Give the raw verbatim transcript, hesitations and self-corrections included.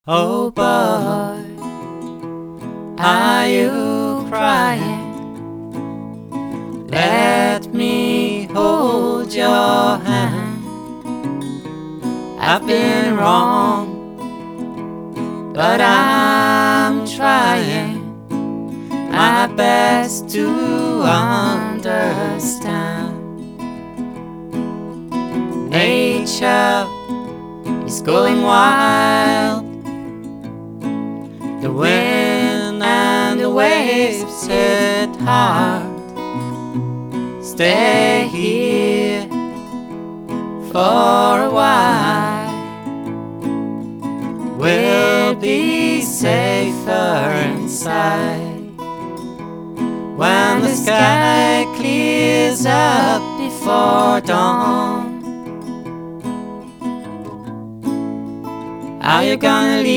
Oh boy, are you crying? Let me hold your hand. I've been wrong, but I'm trying my best to understand. Nature is going wild. The wind and the waves hit hard. Stay here for a while. We'll be safer inside when the sky clears up before dawn. Are you gonna leave?